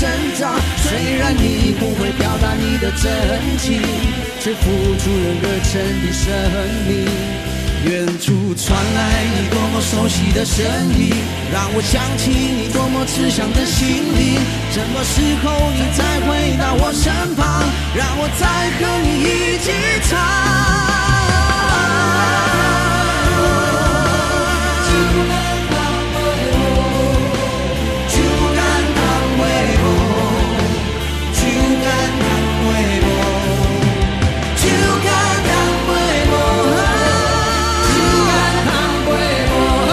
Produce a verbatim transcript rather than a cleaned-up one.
成长。虽然你不会表达你的真情，却付出了热忱的生命。远处传来你多么熟悉的声音，让我想起你多么慈祥的心灵。什么时候你再回到我身旁，让我再和你一起唱。